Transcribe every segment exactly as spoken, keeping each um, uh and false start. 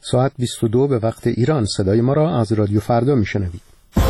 ساعت بیست و دو به وقت ایران صدای ما را از رادیو فردا میشنوید.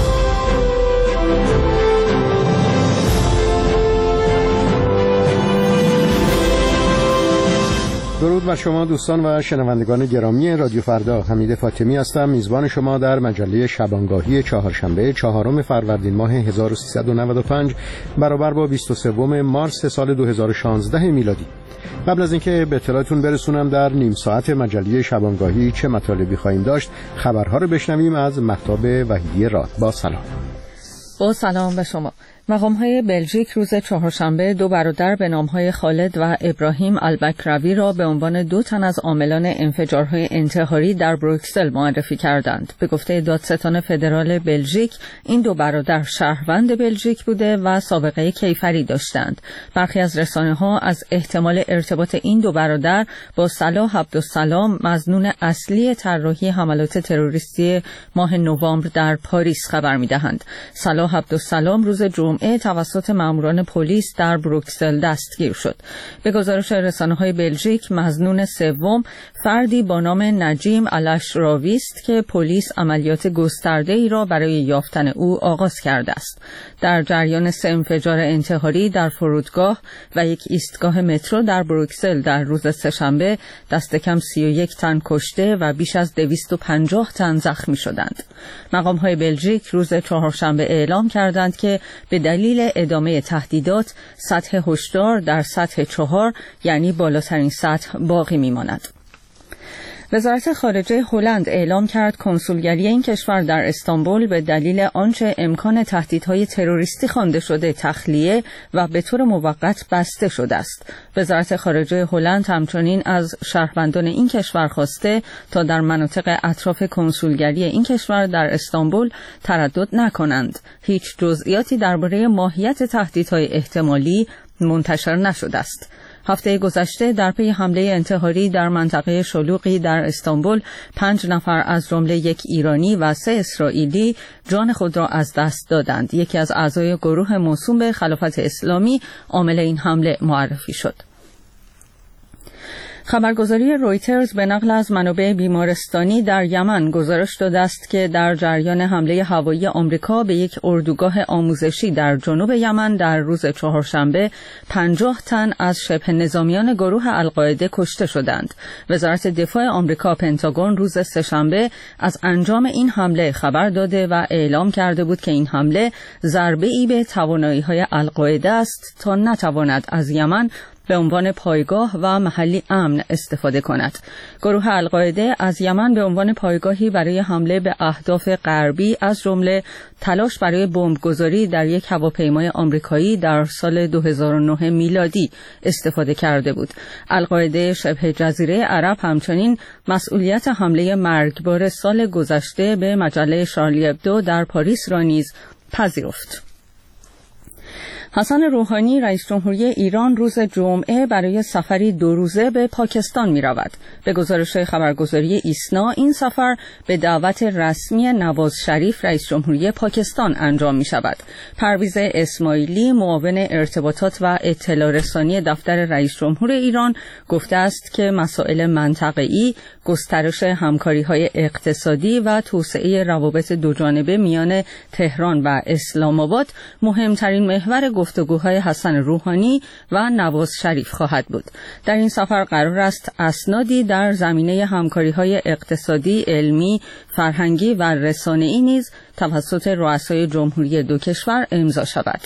درود بر شما دوستان و شنوندگان گرامی رادیو فردا. حمید فاطمی هستم، میزبان شما در مجله شبانگاهی چهارشنبه چهارم فروردین ماه هزار و سیصد و نود و پنج برابر با بیست و سوم مارس سال دو هزار و شانزده میلادی. قبل از اینکه به اطلاعتون برسونم در نیم ساعت مجله شبانگاهی چه مطالبی خواهیم داشت، خبرها رو بشنویم از مهتاب وحیدی راد. با سلام. با سلام به شما. مقام‌های بلژیک روز چهارشنبه دو برادر به نام‌های خالد و ابراهیم البکروی را به عنوان دو تن از عاملان انفجارهای انتحاری در بروکسل معرفی کردند. به گفته دادستان فدرال بلژیک، این دو برادر شهروند بلژیک بوده و سابقه کیفری داشتند. برخی از رسانه‌ها از احتمال ارتباط این دو برادر با صلاح عبدالسلام، مظنون اصلی طراحی حملات تروریستی ماه نوامبر در پاریس خبر می‌دهند. صلاح عبدالسلام روز جمعه توسط ماموران پلیس در بروکسل دستگیر شد. به گزارش رسانه‌های بلژیک، مظنون سوم فردی با نام نجیم الاشراوی است که پلیس عملیات گسترده‌ای را برای یافتن او آغاز کرده است. در جریان سه انفجار انتحاری در فرودگاه و یک ایستگاه مترو در بروکسل در روز سه‌شنبه دست کم سی و یک تن کشته و بیش از دویست و پنجاه تن زخمی شدند. مقام‌های بلژیک روز چهارشنبه اعلام کردند که به دلیل ادامه تهدیدات سطح هشدار در سطح چهار، یعنی بالاترین سطح، باقی میماند. وزارت خارجه هلند اعلام کرد کنسولگری این کشور در استانبول به دلیل آنچه امکان تهدیدهای تروریستی خوانده شده تخلیه و به طور موقت بسته شده است. وزارت خارجه هلند همچنین از شهروندان این کشور خواسته تا در مناطق اطراف کنسولگری این کشور در استانبول تردد نکنند. هیچ جزئیاتی درباره ماهیت تهدیدهای احتمالی منتشر نشده است. هفته گذشته در پی حمله انتحاری در منطقه شلوغی در استانبول، پنج نفر از جمله یک ایرانی و سه اسرائیلی جان خود را از دست دادند. یکی از اعضای گروه موسوم به خلافت اسلامی عامل این حمله معرفی شد. خبرگزاری رویترز به نقل از منابع بیمارستانی در یمن گزارش داده است که در جریان حمله هوایی آمریکا به یک اردوگاه آموزشی در جنوب یمن در روز چهارشنبه پنجاه تن از شبه نظامیان گروه القاعده کشته شدند. وزارت دفاع آمریکا پنتاگون روز سه‌شنبه از انجام این حمله خبر داده و اعلام کرده بود که این حمله ضربه‌ای به توانایی‌های القاعده است تا نتواند از یمن به عنوان پایگاه و محلی امن استفاده کند. گروه القاعده از یمن به عنوان پایگاهی برای حمله به اهداف غربی از جمله تلاش برای بمبگذاری در یک هواپیمای آمریکایی در سال دو هزار و نه میلادی استفاده کرده بود. القاعده شبه جزیره عرب همچنین مسئولیت حمله مرگبار سال گذشته به مجله شارلی ابدو در پاریس را نیز پذیرفت. حسن روحانی رئیس جمهوری ایران روز جمعه برای سفری دو روزه به پاکستان می رود. به گزارش خبرگزاری ایسنا این سفر به دعوت رسمی نواز شریف رئیس جمهوری پاکستان انجام می شود. پرویز اسماعیلی معاون ارتباطات و اطلاع رسانی دفتر رئیس جمهور ایران گفته است که مسائل منطقه‌ای، گسترش همکاری‌های اقتصادی و توسعه روابط دوجانبه میان تهران و اسلام آباد مهمترین محور گفتگوهای حسن روحانی و نواز شریف خواهد بود. در این سفر قرار است اسنادی در زمینه همکاری‌های اقتصادی، علمی، فرهنگی و رسانه‌ای نیز توسط رؤسای جمهوری دو کشور امضا شود.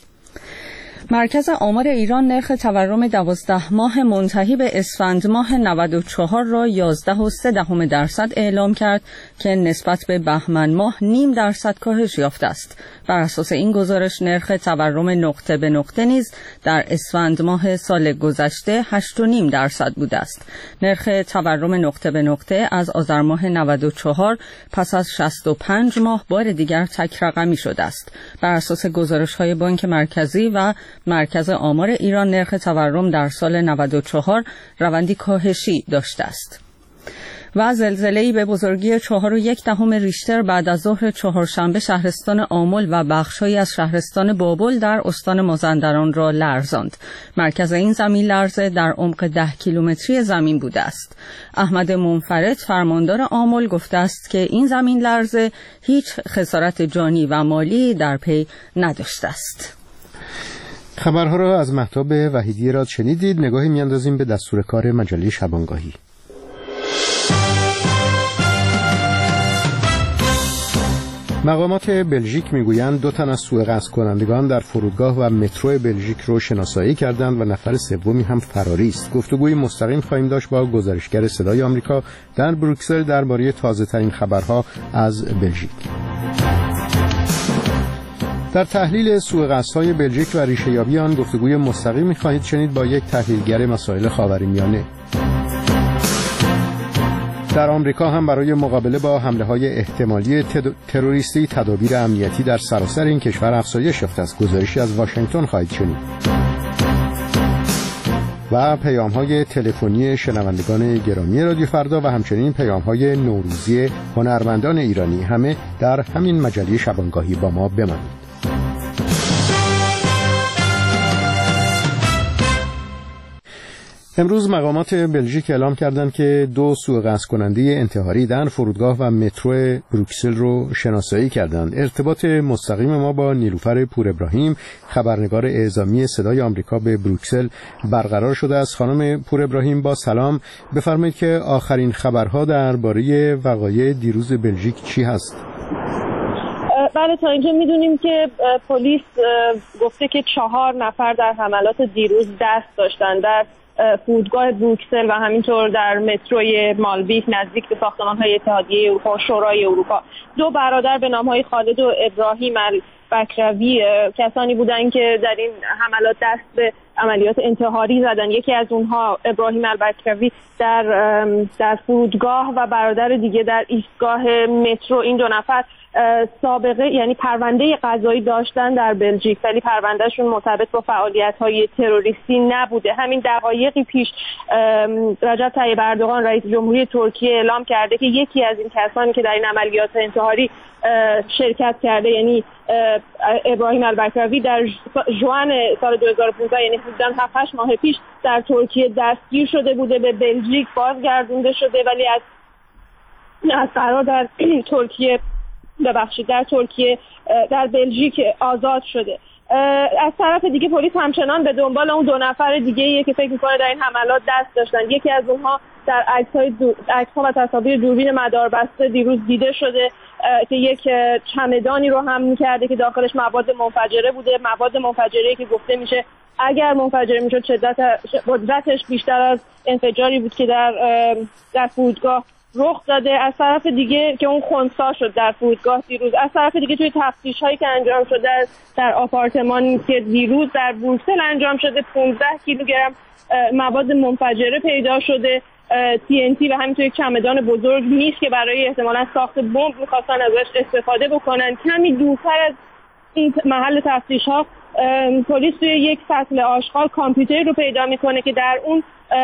مرکز آمار ایران نرخ تورم دوازده ماه منتهی به اسفند ماه نود و چهار را یازده و سه دهم درصد اعلام کرد که نسبت به بهمن ماه نیم درصد کاهش یافته است. بر اساس این گزارش نرخ تورم نقطه به نقطه نیز در اسفند ماه سال گذشته هشت و نیم درصد بوده است. نرخ تورم نقطه به نقطه از آذر ماه نود و چهار پس از شصت و پنج ماه بار دیگر تک رقمی شده است. بر اساس گزارش‌های بانک مرکزی و مرکز آمار ایران نرخ تورم در سال نود و چهار روندی کاهشی داشته است. و زلزله‌ای به بزرگی چهار و یک دهم ریشتر بعد از ظهر چهارشنبه شهرستان آمل و بخش‌هایی از شهرستان بابل در استان مازندران را لرزاند. مرکز این زمین لرزه در عمق ده کیلومتری زمین بوده است. احمد منفرد فرماندار آمل گفته است که این زمین لرزه هیچ خسارت جانی و مالی در پی نداشته است. خبرها را از مهتاب وحیدی راد شنیدید. نگاهی میاندازیم به دستور کار مجله شبانگاهی. مقامات بلژیک میگویند دو تن از سوءقصد کنندگان در فرودگاه و مترو بلژیک رو شناسایی کردند و نفر سومی هم فراری است. گفتگوی مستقیم خواهیم داشت با گزارشگر صدای آمریکا در بروکسل درباره تازه‌ترین خبرها از بلژیک. در تحلیل سوءقصدهای بلژیک و ریشه‌یابی آن گفتگوی مستقیمی خواهید شنید با یک تحلیلگر مسائل خاورمیانه. در آمریکا هم برای مقابله با حمله‌های احتمالی تروریستی تدابیر امنیتی در سراسر این کشور افزایش یافته است. گزارشی از واشنگتن خواهید شنید. و پیام‌های تلفنی شنوندگان گرامی رادیو فردا و همچنین پیام‌های نوروزی هنرمندان ایرانی، همه در همین مجله شبانگاهی با ما بمانید. امروز مقامات بلژیک اعلام کردند که دو سوءقصد کننده انتحاری در فرودگاه و مترو بروکسل رو شناسایی کردند. ارتباط مستقیم ما با نیلوفر پور ابراهیم، خبرنگار اعزامی صدای آمریکا به بروکسل برقرار شده است. خانم پور ابراهیم، با سلام. بفرمایید که آخرین خبرها درباره وقایع دیروز بلژیک چی هست؟ بله، تا اینجا میدونیم که پلیس گفته که چهار نفر در حملات دیروز دست داشتن در فرودگاه بروکسل و همینطور در متروی مالبیک نزدیک به ساختمان‌های اتحادیه اروپا و شورای اروپا. دو برادر به نام‌های خالد و ابراهیم البکروی کسانی بودند که در این حملات دست به عملیات انتحاری زدن. یکی از اونها ابراهیم البکروی در در فرودگاه و برادر دیگه در ایستگاه مترو. این دو نفر سابقه یعنی پرونده قضایی داشتن در بلژیک، ولی پروندهشون مرتبط با فعالیت‌های تروریستی نبوده. همین دقایقی پیش رجب طیب اردوغان رئیس جمهوری ترکیه اعلام کرده که یکی از این کسانی که در این عملیات انتحاری شرکت کرده، یعنی ابراهیم البکروی، در ژوئن سال دو هزار و پانزده، یعنی حدوداً هفت هشت ماه پیش در ترکیه دستگیر شده بوده، به بلژیک بازگردونده شده، ولی از از قرار در ترکیه ببخشید در ترکیه در بلژیک آزاد شده. از طرف دیگه پلیس همچنان به دنبال اون دو نفر دیگه‌ایه که فکر می‌کنه در این حملات دست داشتن. یکی از اونها در عکس‌های عکس‌ها و تصاویر دوربین مداربسته دیروز دیده شده که یک چمدانی رو حمل می‌کرده که داخلش مواد منفجره بوده، مواد منفجره‌ای که گفته میشه اگر منفجر میشد شدت قدرتش بیشتر از انفجاری بود که در در فرودگاه رخ داده. از طرف دیگه که اون خنثی شد در فرودگاه دیروز، از طرف دیگه توی تفتیش‌هایی که انجام شده در آپارتمانی که دیروز در بروکسل انجام شده پانزده کیلوگرم مواد منفجره پیدا شده، تی ان تی و همینطور یک چمدان بزرگ نیست که برای احتمالاً ساخت بمب می‌خواستن ازش استفاده بکنن. کمی دورتر از این محل تفتیش‌ها پلیس توی یک سطل آشغال کامپیوتری رو پیدا می‌کنه که در اون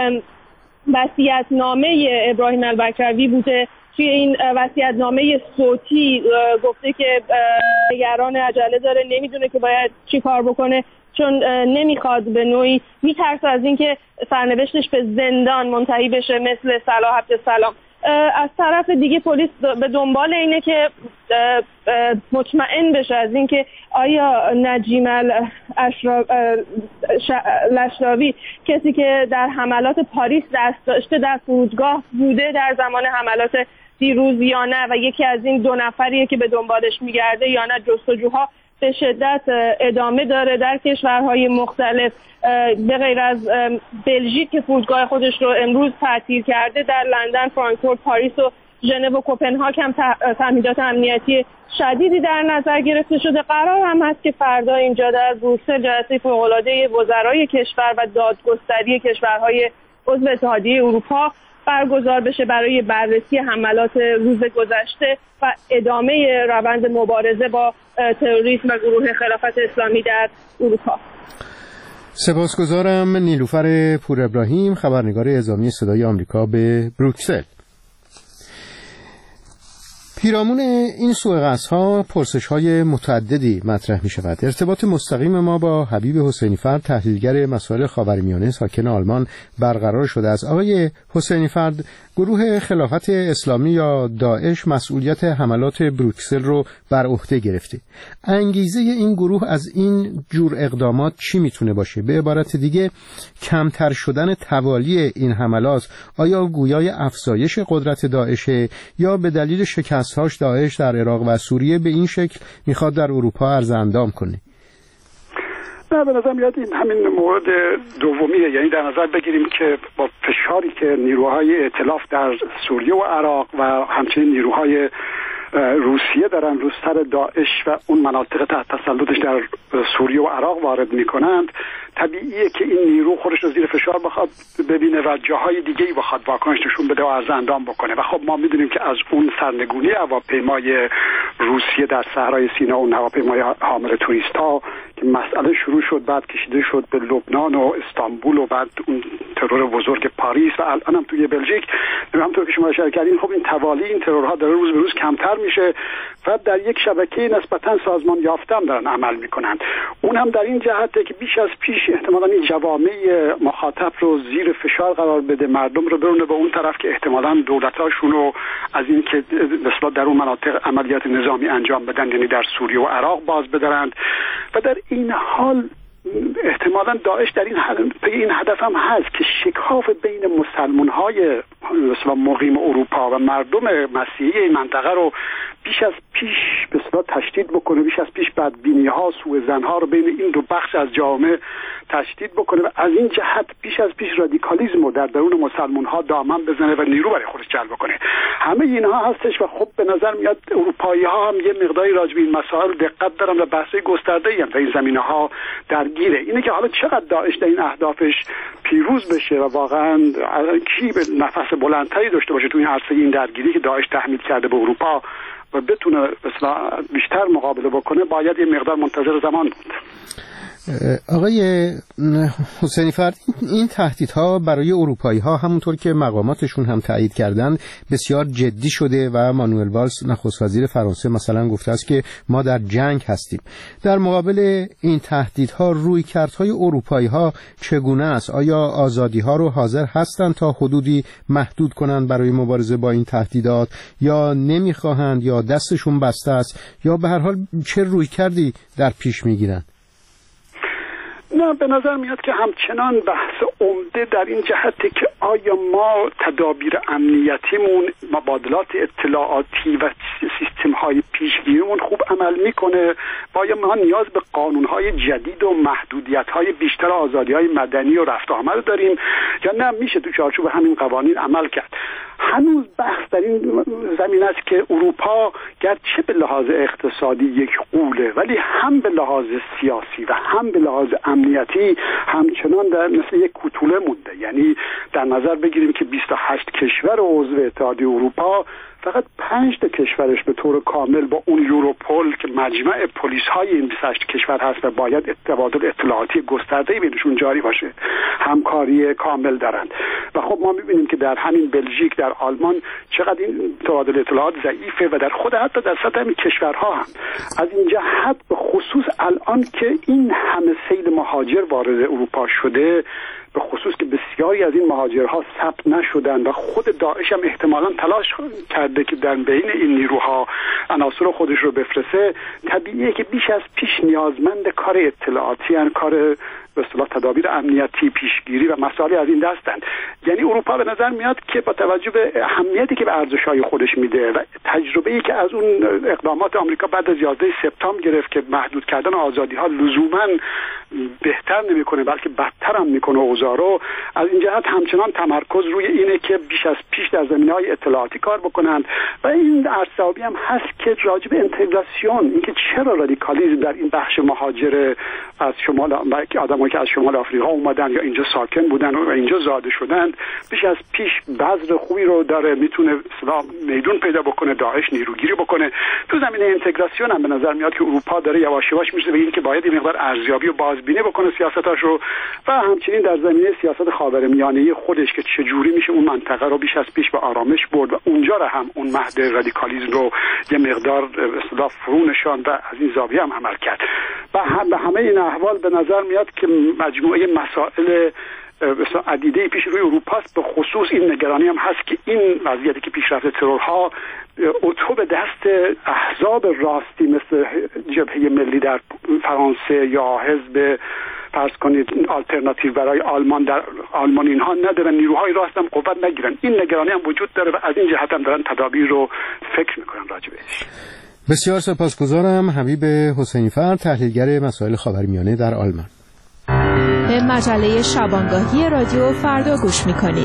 وصیت‌نامه ابراهیم البکروی بوده. توی این وصیت‌نامه صوتی گفته که نگران عجله داره، نمیدونه که باید چی کار بکنه، چون نمیخواد به نوعی میترسه از اینکه سرنوشتش به زندان منتهی بشه مثل صلاح عبدالسلام. از طرف دیگه پلیس به دنبال اینه که مطمئن بشه از اینکه آیا نجیم الاشراوی کسی که در حملات پاریس دست داشته در فرودگاه بوده در زمان حملات دیروز یا نه، و یکی از این دو نفریه که به دنبالش میگرده یا نه. جستجوها به شدت ادامه داره در کشورهای مختلف، به غیر از بلژیک که فرودگاه خودش رو امروز تعطیل کرده، در لندن، فرانکفورت، پاریس و ژنو و کوپنهاگ هم تهدیدات امنیتی شدیدی در نظر گرفته شده. قرار هم هست که فردا اینجا در بروکسل جلسه فوق‌العاده وزرای کشور و دادگستری کشورهای عضو اتحادیه اروپا برگزار بشه برای بررسی حملات روز گذشته و ادامه روند مبارزه با تروریسم و گروه خلافت اسلامی در اروپا. سپاسگزارم نیلوفر پور ابراهیم، خبرنگار اعزامی صدای آمریکا به بروکسل. پیرامون این سوء قصدها پرسش‌های متعددی مطرح می‌شود. ارتباط مستقیم ما با حبیب حسینی‌فرد، تحلیلگر مسائل خاورمیانه ساکن آلمان برقرار شده است. آقای حسینی‌فرد، گروه خلافت اسلامی یا داعش مسئولیت حملات بروکسل رو بر عهده گرفته. انگیزه این گروه از این جور اقدامات چی میتونه باشه؟ به عبارت دیگه کمتر شدن توالی این حملات آیا گویای افزایش قدرت داعشه یا به دلیل شکست‌هاش داعش در عراق و سوریه به این شکل میخواد در اروپا عرض اندام کنه؟ نه، به نظر میاد این همین مورد دومیه. یعنی در نظر بگیریم که با فشاری که نیروهای ائتلاف در سوریه و عراق و همچنین نیروهای روسیه دارن رو سر داعش و اون مناطق تحت تسلطش در سوریه و عراق وارد میکنند، طبیعیه که این نیرو خودش رو زیر فشار بخواد ببینه و جاهای دیگه‌ای بخواد واکنش نشون بده و عرض اندام بکنه. و خب ما میدونیم که از اون سرنگونی هواپیمای روسیه در صحرای سینا و هواپیمای حامل توریست‌ها که مسئله شروع شد، بعد کشیده شد به لبنان و استانبول و بعد اون ترور بزرگ پاریس و الان هم توی بلژیک، همونطور که شما اشاره کردین، خب این توالی این ترورها داره روز به روز کمتر میشه و در یک شبکه نسبتا سازمان یافته هم دارن عمل میکنن. اون هم در این جهته که بیش از پیش احتمالاً این جوامع مخاطب رو زیر فشار قرار بده، مردم رو برونه به اون طرف که احتمالاً دولتاشون رو از این که مثلا در اون مناطق عملیات نظامی انجام بدن، یعنی در سوریه و عراق باز بدارند. و در این حال احتمالاً داعش در این پی این هدف هم هست که شکاف بین مسلمان‌های مثلا مقیم اروپا و مردم مسیحی این منطقه رو بیش از پیش به اصطلاح تشدید بکنه، بیش از پیش بدبینی‌ها، سوءظن‌ها رو بین این دو بخش از جامعه تشدید بکنه و از این جهت بیش از پیش رادیکالیسم رو در درون مسلمان‌ها دامن بزنه و نیرو برای خودش جلب کنه. همه اینها هستش و خب به نظر میاد اروپایی‌ها هم یه مقداری راجع به این مسائل دقت دارن و بحث‌های گسترده‌ای هم در این زمینه‌ها درگیره. اینه که حالا چقدر داعش در این اهدافش پیروز بشه و واقعا کی به نفس بلندتری داشته باشه تو این عرصه این درگیری که داعش تحمیل کرده به اروپا و بتونه بیشتر مقابله بکنه، باید یه مقدار منتظر زمان بود. آقای حسینی‌فرد، این تهدیدها برای اروپایی‌ها همونطور که مقاماتشون هم تایید کردن بسیار جدی شده و مانوئل والز نخست وزیر فرانسه مثلا گفته است که ما در جنگ هستیم. در مقابل این تهدیدها رویکردهای اروپایی‌ها چگونه است؟ آیا آزادی‌ها رو حاضر هستند تا حدودی محدود کنند برای مبارزه با این تهدیدات یا نمی‌خواهند یا دستشون بسته است یا به هر حال چه رویکردی در پیش می‌گیرند؟ نه، به نظر میاد که همچنان بحث عمده در این جهته که آیا ما تدابیر امنیتیمون، مبادلات اطلاعاتی و سیستم‌های پیشگیریمون خوب عمل میکنه و آیا ما نیاز به قانون‌های جدید و محدودیت‌های بیشتر آزادی‌های مدنی و رفت و آمد داریم یا نه میشه تو چارچوب همین قوانین عمل کرد. هنوز بحث در این زمین است که اروپا گرچه به لحاظ اقتصادی یک غوله ولی هم به لحاظ سیاسی و هم به لحاظ امنیتی همچنان در مثل یک کوتوله مونده. یعنی در نظر بگیریم که بیست و هشت کشور عضو اتحادیه اروپا فقط پنج تا کشورش به طور کامل با اون یوروپول که مجمع پلیس های این بیست و هشت کشور هست و باید تبادل اطلاعاتی گسترده‌ای بینشون جاری باشه، همکاری کامل دارند. و خب ما می‌بینیم که در همین بلژیک، در آلمان چقدر این تبادل اطلاعات ضعیفه و در خود حتی در سطح همین کشورها هم. از این جهت به خصوص الان که این همه سیل مهاجر وارد اروپا شده، به خصوص که بسیاری از این مهاجرها ثبت نشدن و خود داعش هم احتمالاً تلاش کرده که در بین این نیروها عناصر خودش رو بفرسته، طبیعیه که بیش از پیش نیازمند کار اطلاعاتی ان، کار به اصطلاح تدابیر امنیتی، پیشگیری و مسائل از این دستند. یعنی اروپا به نظر میاد که با توجه به اهمیتی که به ارزش‌های خودش میده و تجربه‌ای که از اون اقدامات آمریکا بعد از یازده سپتامبر گرفت که محدود کردن آزادی‌ها لزوماً بهتر نمی‌کنه بلکه بدتر هم می‌کنه اوضاع رو، از این جهت همچنان تمرکز روی اینه که بیش از پیش در زمینه‌های اطلاعاتی کار بکنند و این عرصه‌آبی هم هست که راجع به اینتگراسیون، اینکه چرا رادیکالیسم در این بخش مهاجر از شمال آدمایی که از شمال آفریقا اومدن یا اینجا ساکن بودن و اینجا زاده شدن بیش از پیش بذر خوبی رو داره، میتونه اصلا میدون پیدا بکنه، داعش نیروگیری بکنه. تو زمینه اینتگراسیون هم به نظر میاد که اروپا داره یواش یواش میشه به این که باید این مقدار ارزیابی و بازبینی بکنه سیاستاش رو و همچنین در زمینه سیاست خاورمیانه خودش که چجوری میشه اون منطقه رو بیش از پیش به آرامش برد و اونجا رو هم اون مهد رادیکالیسم رو یه مقدار به اصطلاح فرو نشاند و از این زاویه هم عمل کرد. و هم به همه این احوال به نظر میاد که مجموعه مسائل مثلا عدیده پیش روی اروپا است. به خصوص این نگرانی هم هست که این وضعیتی که پیشرفت ترورها اتو به دست احزاب راستی مثل جبهه ملی در فرانسه یا حزب فرض کنید آلترناتیو برای آلمان در آلمان اینها ندارن، نیروهای راست هم قوت نگیرن. این نگرانی هم وجود داره و از این جهت هم دارن تدابیر رو فکر میکنن راجبش. بسیار سپاسگزارم. حبیب حسینی‌فر، تحلیلگر مسائل خاورمیانه در آلمان. به مجله شبانگاهی رادیو فردا گوش میکنید.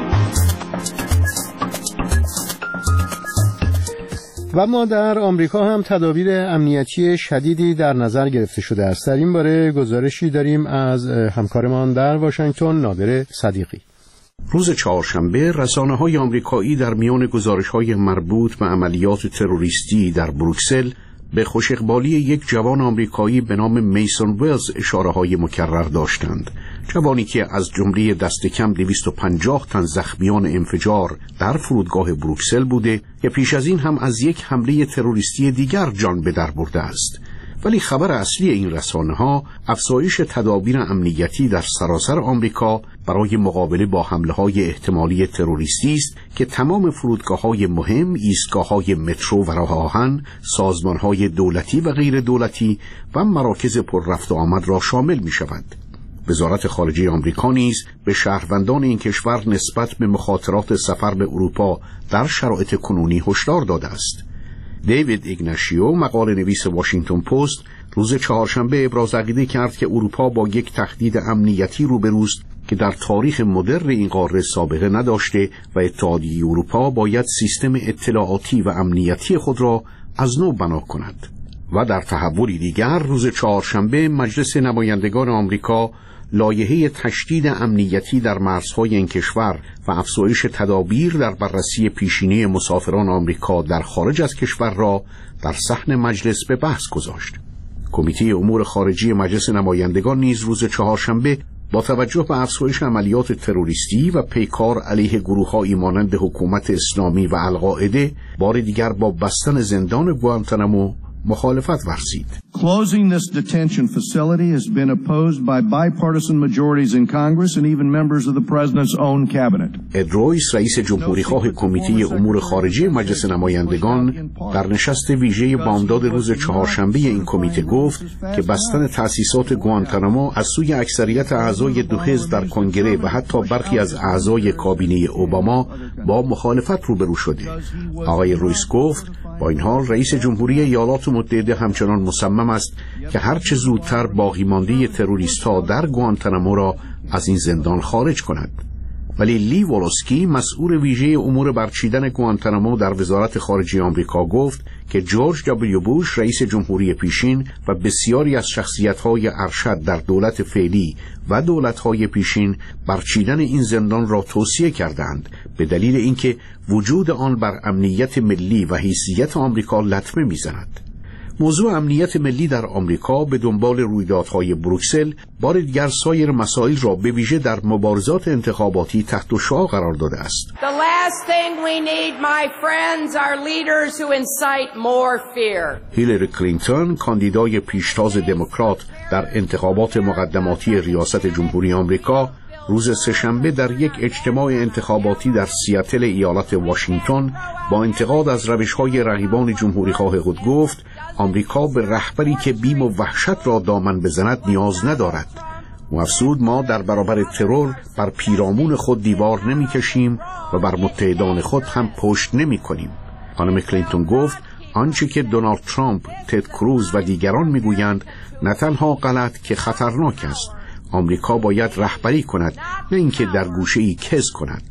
و ما در آمریکا هم تدابیر امنیتی شدیدی در نظر گرفته شده است. در این باره گزارشی داریم از همکارمان در واشنگتن، نادر صدیقی. روز چهارشنبه رسانه‌های آمریکایی در میان گزارش‌های مربوط به عملیات تروریستی در بروکسل به خوش اقبالی یک جوان آمریکایی به نام میسون ویلز اشاره‌های مکرر داشتند. جوانی که از جمله دست کم دویست و پنجاه تن زخمیان انفجار در فرودگاه بروکسل بوده که پیش از این هم از یک حمله تروریستی دیگر جان به در برده است. ولی خبر اصلی این رسانه‌ها افزایش تدابیر امنیتی در سراسر آمریکا برای مقابله با حمله‌های احتمالی تروریستی است که تمام فرودگاه‌های مهم، ایستگاه‌های مترو و راه آهن، سازمان‌های دولتی و غیر دولتی و مراکز پر رفت و آمد را شامل می‌شود. وزارت خارجه آمریکا نیز به شهروندان این کشور نسبت به مخاطرات سفر به اروپا در شرایط کنونی هشدار داده است. دیوید ایگناشیو، مقاله نویس واشنگتن پست، روز چهارشنبه ابراز عقیده کرد که اروپا با یک تهدید امنیتی روبروست که در تاریخ مدرن این قاره سابقه نداشته و اتحادیه اروپا باید سیستم اطلاعاتی و امنیتی خود را از نو بنا کند. و در تحولی دیگر روز چهارشنبه مجلس نمایندگان آمریکا لایحه تشدید امنیتی در مرزهای این کشور و افزایش تدابیر در بررسی پیشینی مسافران آمریکا در خارج از کشور را در صحن مجلس به بحث گذاشت. کمیته امور خارجی مجلس نمایندگان نیز روز چهارشنبه با توجه به افزایش عملیات تروریستی و پیکار علیه گروه‌هایی مانند حکومت اسلامی و القاعده بار دیگر با بستن زندان گوانتانامو مخالفت ورزید. Closing this detention facility has been opposed by bipartisan majorities in Congress and even members of the President's own cabinet. اد رویس، رئیس جمهوری خواه کمیته امور خارجه مجلس نمایندگان، در نشست ویژه بامداد روز چهارشنبه این کمیته گفت که بستن تأسیسات گوانتانامو از سوی اکثریت اعضای دو حزب در کنگره و حتی برخی از اعضای کابینه اوباما با مخالفت روبرو شده. آقای رویس گفت با این حال رئیس جمهوری ایالات متحده همچنان مصمم است که هرچه زودتر باقی مانده تروریست‌ها در گوانتانامو را از این زندان خارج کند. ولی لی والوسکی، مسئول ویژه امور برچیدن گوانتانامو در وزارت خارجه آمریکا، گفت که جورج دبلیو بوش، رئیس جمهوری پیشین، و بسیاری از شخصیت‌های ارشد در دولت فعلی و دولت‌های پیشین برچیدن این زندان را توصیه کردند به دلیل اینکه وجود آن بر امنیت ملی و حیثیت آمریکا لطمه می‌زند. موضوع امنیت ملی در آمریکا به دنبال رویدادهای بروکسل بار دیگر سایر مسائل را به ویژه در مبارزات انتخاباتی تحت شعاع قرار داده است. The last thing we need, my friends, are leaders who incite more fear. هیلاری کلینتون، کاندیدای پیشتاز دموکرات در انتخابات مقدماتی ریاست جمهوری آمریکا، روز سه‌شنبه در یک اجتماع انتخاباتی در سیاتل ایالت واشنگتن با انتقاد از روش‌های رقیبان جمهوری‌خواه خود گفت آمریکا به رهبری که بیم و وحشت را دامن بزند نیاز ندارد. و افزود ما در برابر ترور بر پیرامون خود دیوار نمی‌کشیم و بر متحدان خود هم پشت نمی‌کنیم. خانم کلینتون گفت آنچه که دونالد ترامپ، تد کروز و دیگران می‌گویند نه تنها غلط که خطرناک است. آمریکا باید رهبری کند، نه اینکه در گوشه‌ای کز کند.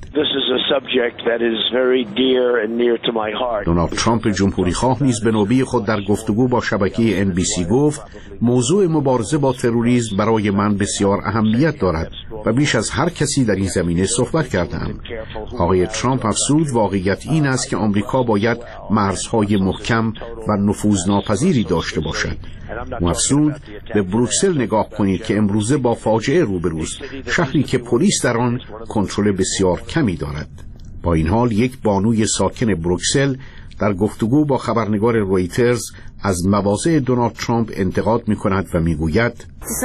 دونالد ترامپ جمهوری خواه نیز به نوبه خود در گفتگو با شبکه ان بی سی گفت موضوع مبارزه با تروریسم برای من بسیار اهمیت دارد و بیش از هر کسی در این زمینه صحبت کردم. آقای ترامپ افزود واقعیت این است که آمریکا باید مرزهای محکم و نفوذناپذیری داشته باشد. مفسود به بروکسل نگاه کنید که امروزه با فاجعه روبروست، شهری که پلیس در آن کنترل بسیار کمی دارد. با این حال یک بانوی ساکن بروکسل در گفتگو با خبرنگار رویترز از مواضع دونالد ترامپ انتقاد می کند و می گوید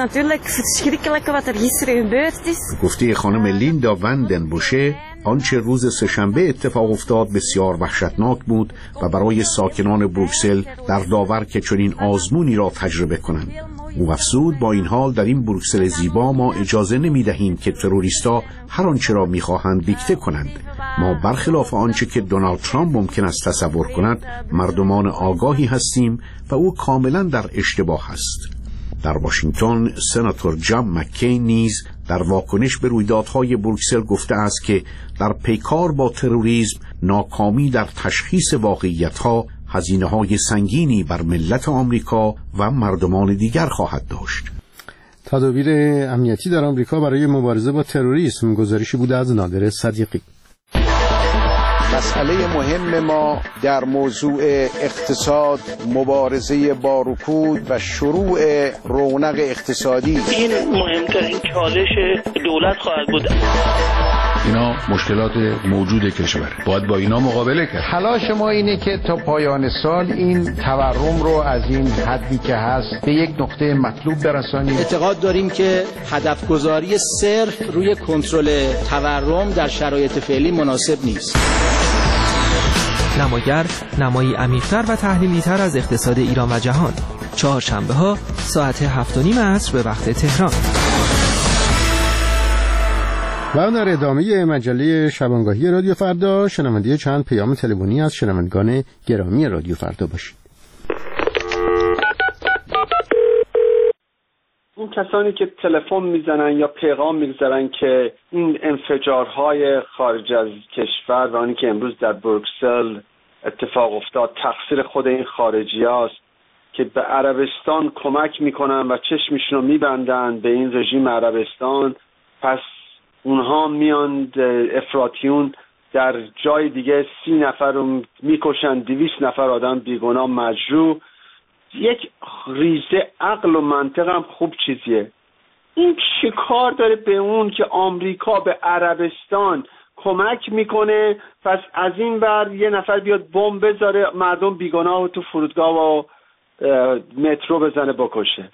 گفته خانم لیندا وندن بوشه آنچه روز سه‌شنبه اتفاق افتاد بسیار وحشتناک بود و برای ساکنان بروکسل در داور که چنین آزمونی را تجربه کنند. او افزود با این حال در این بروکسل زیبا ما اجازه نمی دهیم که تروریستا هر آنچه را می خواهند دیکته کنند. ما برخلاف آنچه که دونالد ترامپ ممکن است تصور کند مردمان آگاهی هستیم و او کاملا در اشتباه است. در واشنگتن سناتور جان مککین نیز در واکنش به رویدادهای بروکسل گفته است که در پیکار با تروریسم ناکامی در تشخیص واقعیت‌ها هزینه‌های سنگینی بر ملت آمریکا و مردمان دیگر خواهد داشت. تدابیر امنیتی در آمریکا برای مبارزه با تروریسم، گزارشی بوده از نادر صدیقی. مسئله مهم ما در موضوع اقتصاد، مبارزه با رکود و شروع رونق اقتصادی. این مهمترین چالش دولت خواهد بود. اینا مشکلات موجود کشور، باید با اینا مقابله کرد. تلاش ما اینه که تا پایان سال این تورم رو از این حدی که هست به یک نقطه مطلوب برسانیم. اعتقاد داریم که هدف گذاری صرف روی کنترل تورم در شرایط فعلی مناسب نیست. نماگر نمایی عمیق‌تر و تحلیلی‌تر از اقتصاد ایران و جهان، چهارشنبه ها ساعت هفت و نیم عصر به وقت تهران. و در ادامه مجله شبانگاهی رادیو فردا شنونده چند پیام تلفنی از شنوندگان گرامی رادیو فردا باشید. اون کسانی که تلفن میزنن یا پیغام میگذارن که این انفجارهای خارج از کشور و آنی که امروز در بروکسل اتفاق افتاد تقصیر خود این خارجی هاست که به عربستان کمک میکنن و چشمشون رو میبندن به این رژیم عربستان، پس اونها میان افراطیون در جای دیگه سی نفر رو میکشن، دویست نفر آدم بیگناه مجروح. یک ریزه عقل و منطق هم خوب چیزیه. این چه کار داره به اون که آمریکا به عربستان کمک میکنه، پس از این ور یه نفر بیاد بمب بذاره مردم بیگناه و تو فرودگاه و مترو بزنه بکشه.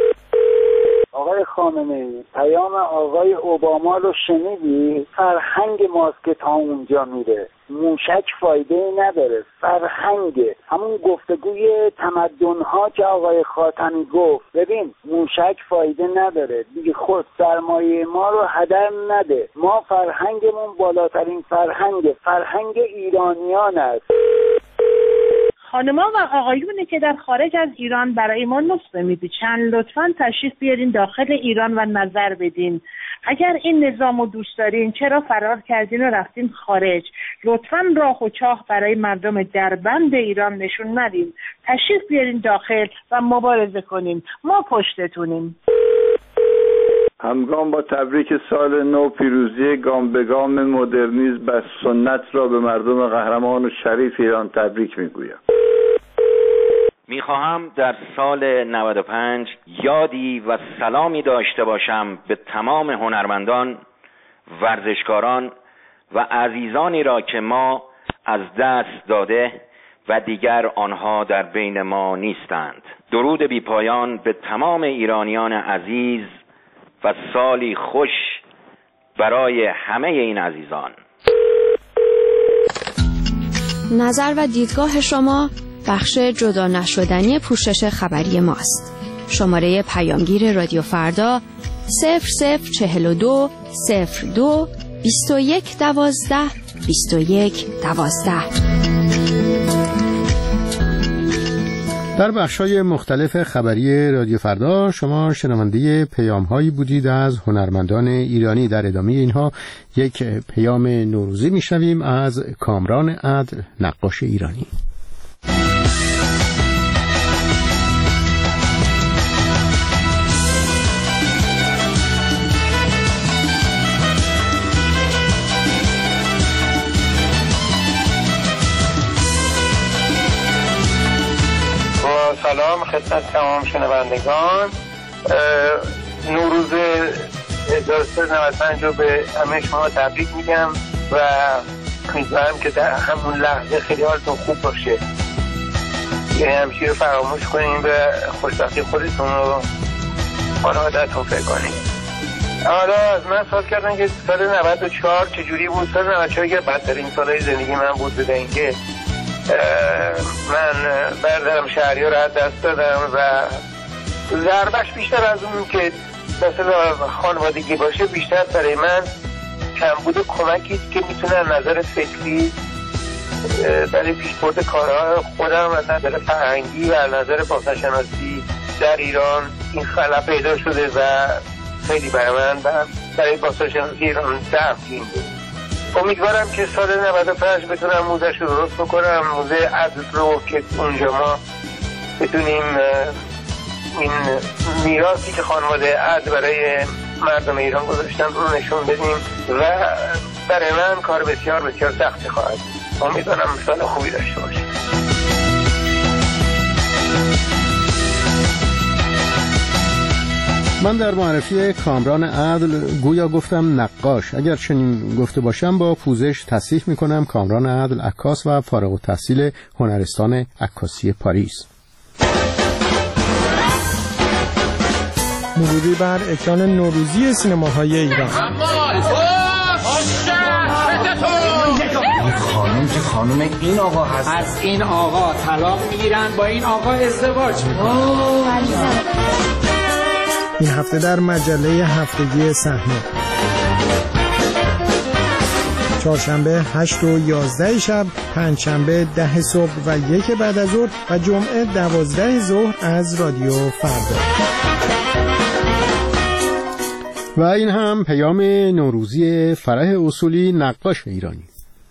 آقای خامنه‌ای پیام آقای اوباما رو شنیدی؟ فرهنگ ماست که تا اونجا میره، موشک فایده ای نداره، فرهنگه، همون گفتگوی تمدن‌ها که آقای خاتمی گفت. ببین موشک فایده نداره دیگه، خود سرمایه ما رو هدر نده، ما فرهنگمون بالاترین فرهنگه، فرهنگ ایرانیان است. خانما و آقایونی که در خارج از ایران برای ما نسخه میدید، چند لطفاً تشریف بیارین داخل ایران و نظر بدین. اگر این نظام رو دوست دارین چرا فرار کردین و رفتین خارج؟ لطفاً راه و چاه برای مردم دربند ایران نشون ندین. تشریف بیارین داخل و مبارزه کنین، ما پشتتونیم. همگام با تبریک سال نو پیروزی گام به گام مدرنیسم و سنت را به مردم قهرمان و شریف ایران تبریک میگویم. میخواهم در سال نود و پنج یادی و سلامی داشته باشم به تمام هنرمندان، ورزشکاران و عزیزانی را که ما از دست داده و دیگر آنها در بین ما نیستند. درود بی پایان به تمام ایرانیان عزیز و سالی خوش برای همه این عزیزان. نظر و دیدگاه شما بخش جدا نشدنی پوشش خبری ماست. شماره پیامگیر رادیو فردا صفر صفر چهل و دو صفر دو بیست و یک دوازده بیست و یک دوازده. در بخش‌های مختلف خبری رادیو فردا شما شنونده پیام‌هایی بودید از هنرمندان ایرانی. در ادامه اینها یک پیام نوروزی می‌شنویم از کامران عدل، نقاش ایرانی. سلام، سلام خدمت تمام شنوندگان. نوروز هزار و سیصد و نود و پنج رو به همه شما تبریک میگم و امیدوارم که در همون لحظه خیلی حالتون خوب باشه، یعنی همیشه رو فراموش کنین و خوشبختی خودتون رو خانواده‌تون فکر کنین. حالا از من سوال کردن که سال نود و چهار چجوری بود. سال نود و چهار که بدترین سالهای زندگی من بود، بوده اینکه من برادرم شهریار رو از دست دادم و ضربش بیشتر از اون که مثلا خانوادگی باشه، بیشتر برای من کمبود کمکی که میتونه نظر فکری برای پیشبرد کارها خودم از نظر فرهنگی و از نظر بازارشناسی در ایران این خلا پیدا شده و خیلی برای من برای بازارشناسی ایران دفعین بود. امیدوارم که سال نود و پنج بتونم موزش رو درست بکنم، موزه عدل رو که اونجا ما بتونیم این میراثی که خانواده عدل برای مردم ایران گذاشتن رو نشون بدیم و برای من کار بسیار بسیار سختی خواهد. امیدوارم سال خوبی داشته باشیم. من در معرفی کامران عدل گویا گفتم نقاش. اگر چنین گفته باشم با پوزش تصحیح میکنم کامران عدل عکاس و فارغ التحصیل هنرستان عکاسی پاریس. مروری بر اکران نوروزی سینماهای ایران. این خانم که خانم این آقا هست، از این آقا طلاق میگیرن، با این آقا ازدواج میکنن. این هفته در مجله هفتگی صحنه، چهارشنبه هشت و یازده شب، پنجشنبه ده صبح و یک بعد از ظهر و جمعه دوازده ظهر از رادیو فردا. و این هم پیام نوروزی فرح اصولی، نقاش ایرانی.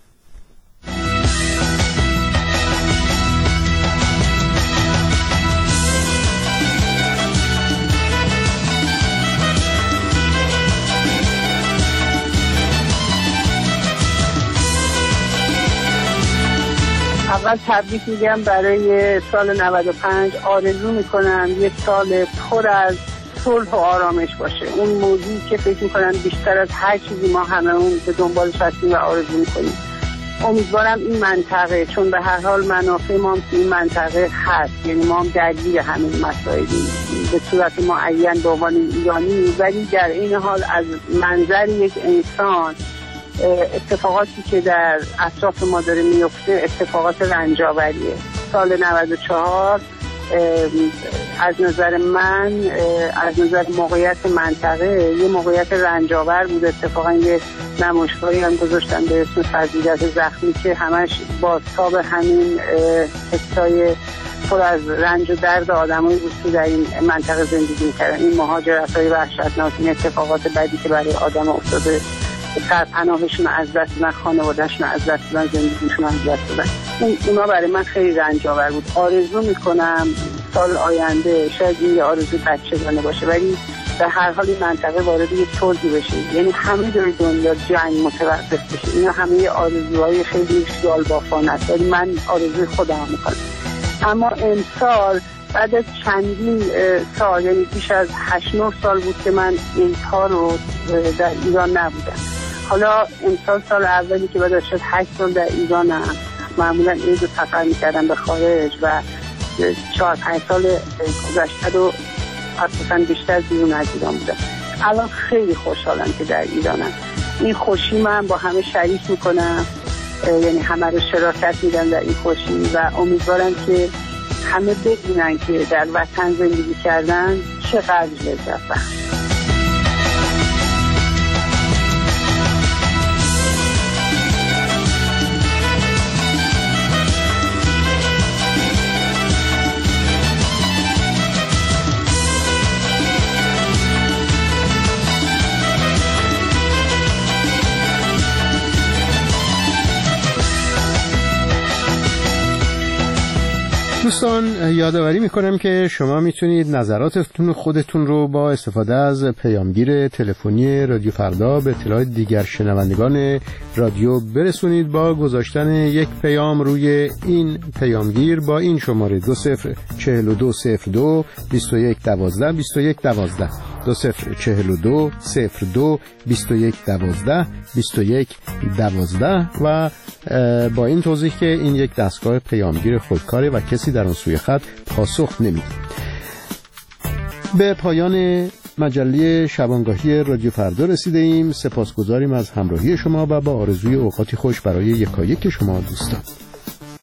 اول تبریک میگم برای سال نود و پنج. آرزو میکنم یک سال پر از صلح و آرامش باشه. اون موضوعی که فکر میکنم بیشتر از هر چیزی ما همه اون به دنبالش هستیم و آرزو میکنیم. امیدوارم این منطقه، چون به هر حال منافع ما هم این منطقه هست، یعنی ما هم درگیر همین مسائلی به صورت معین به عنوان ایرانی، ولی در این حال از منظر یک انسان اتفاقاتی که در اطراف ما داره میفته اتفاقات رنجاوریه. سال نود و چهار از نظر من، از نظر موقعیت منطقه، یه موقعیت رنجاور بود. اتفاقا یه نمایشگاهی هم گذاشتن به اسم فضیلت زخمی که همش بازتاب همین حسای پر از رنج و درد آدمایی بود که در این منطقه زندگی می‌کردن. این مهاجرت‌های وحشتناک، این اتفاقات بدی که برای آدم افتاده، سرپناهشون از دست دادن، خانوادهشون از دست دادن، زندگیشون از دست دادن. اون اونا برای من خیلی رنج‌آور بود. آرزو میکنم سال آینده شاید این یه آرزو بچگانه باشه، ولی در هر حال این منطقه وارد یک صلحی بشه، یعنی همه جای دنیا جنگ متوقف بشه. اینا همه آرزوهای خیلی خیال بافانه است، ولی من آرزوی خودم میکنم. اما امسال بعد از چندین سال، یعنی بیش از هشت نه سال بود که من اینها رو در ایران نبودم. حالا امسال سال اولی که بعد از شد هشت سال در ایرانم، معمولا عید رو سفر میکردم به خارج و چهار پنج سال گذشته رو اصلا بیشتر بیرون از ایران بودم. الان خیلی خوشحالم که در ایرانم. این خوشی من با همه شریک میکنم، یعنی همه رو شراکت میدم در این خوشی و امیدوارم که همه بدونن که در وطن زندگی کردن چقدر لذت بخش. دوستان یادآوری میکنم که شما میتونید نظراتتون خودتون رو با استفاده از پیامگیر تلفنی رادیو فردا به اطلاع دیگر شنوندگان رادیو برسونید با گذاشتن یک پیام روی این پیامگیر با این شماره دو صفر چهل و دو صفر دو بیست و یک دوازده بیست و یک دوازده دو صفر چهل و دو صفر دو بیست و یک دوازده بیست و یک دوازده و با این توضیح که این یک دستگاه پیامگیر خودکاره و کسی در اون سوی خط پاسخ نمیده. به پایان مجله شبانگاهی رادیو فردا رسیده ایم. سپاسگزاریم از همراهی شما و با آرزوی اوقاتی خوش برای یکایک شما دوستان.